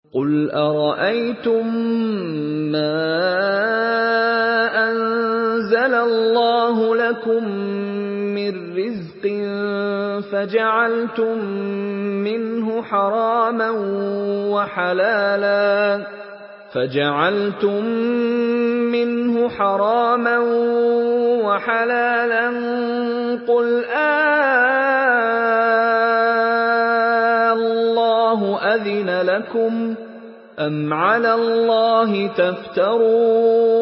قُلْ أَرَأَيْتُم مَّا أَنزَلَ اللَّهُ لَكُم مِّن رِّزْقٍ فَجَعَلْتُم مِّنْهُ حَرَامًا وَحَلَالًا قُلْ اللَّهُ أَذِنَ لَكُمْ أَمْ عَلَى اللَّهِ تَفْتَرُونَ